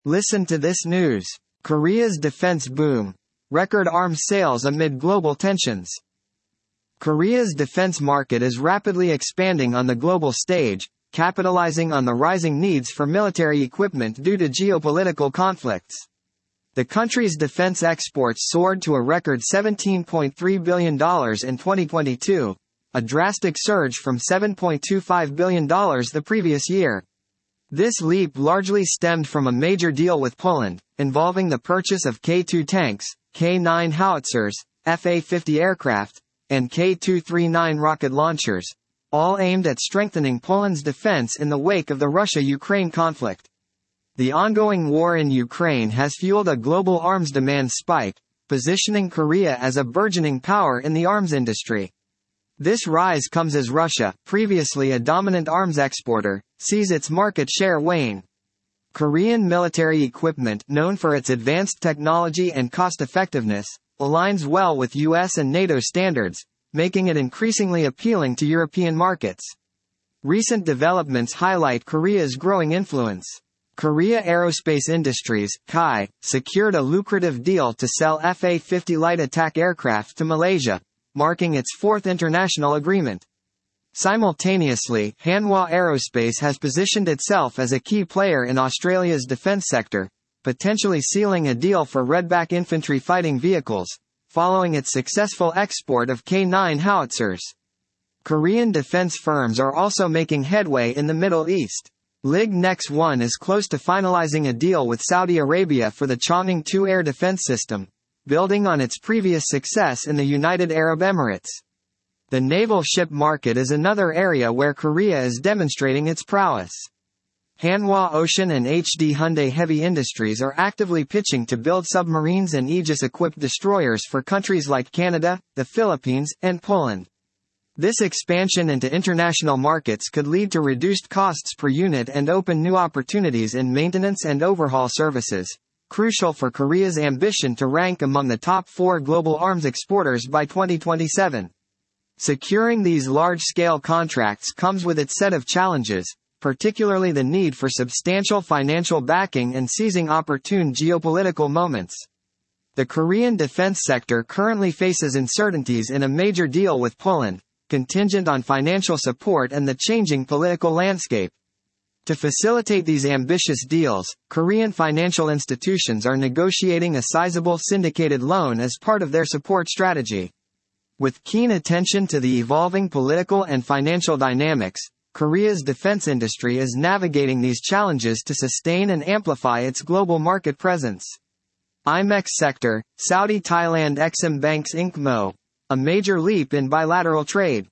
Listen to this news. Korea's defense boom. Record arms sales amid global tensions. Korea's defense market is rapidly expanding on the global stage, capitalizing on the rising needs for military equipment due to geopolitical conflicts. The country's defense exports soared to a record $17.3 billion in 2022, a drastic surge from $7.25 billion the previous year. This leap largely stemmed from a major deal with Poland, involving the purchase of K-2 tanks, K-9 howitzers, Fa-50 aircraft, and K-239 rocket launchers, all aimed at strengthening Poland's defense in the wake of the Russia-Ukraine conflict. The ongoing war in Ukraine has fueled a global arms demand spike, positioning Korea as a burgeoning power in the arms industry. This rise comes as Russia, previously a dominant arms exporter, sees its market share wane. Korean military equipment, known for its advanced technology and cost-effectiveness, aligns well with US and NATO standards, making it increasingly appealing to European markets. Recent developments highlight Korea's growing influence. Korea Aerospace Industries (KAI) secured a lucrative deal to sell Fa-50 light attack aircraft to Malaysia, marking its fourth international agreement. Simultaneously, Hanwha Aerospace has positioned itself as a key player in Australia's defence sector, potentially sealing a deal for Redback infantry fighting vehicles, following its successful export of K-9 howitzers. Korean defence firms are also making headway in the Middle East. Lignex 1 is close to finalizing a deal with Saudi Arabia for the Chang'e 2 air defense system, building on its previous success in the United Arab Emirates. The naval ship market is another area where Korea is demonstrating its prowess. Hanwha Ocean and HD Hyundai Heavy Industries are actively pitching to build submarines and Aegis-equipped destroyers for countries like Canada, the Philippines, and Poland. This expansion into international markets could lead to reduced costs per unit and open new opportunities in maintenance and overhaul services, crucial for Korea's ambition to rank among the top 4 global arms exporters by 2027. Securing these large-scale contracts comes with its set of challenges, particularly the need for substantial financial backing and seizing opportune geopolitical moments. The Korean defense sector currently faces uncertainties in a major deal with Poland, contingent on financial support and the changing political landscape. To facilitate these ambitious deals, Korean financial institutions are negotiating a sizable syndicated loan as part of their support strategy. With keen attention to the evolving political and financial dynamics, Korea's defense industry is navigating these challenges to sustain and amplify its global market presence. IMEX sector, Saudi Thailand Exim Banks Inc. Mo. A major leap in bilateral trade.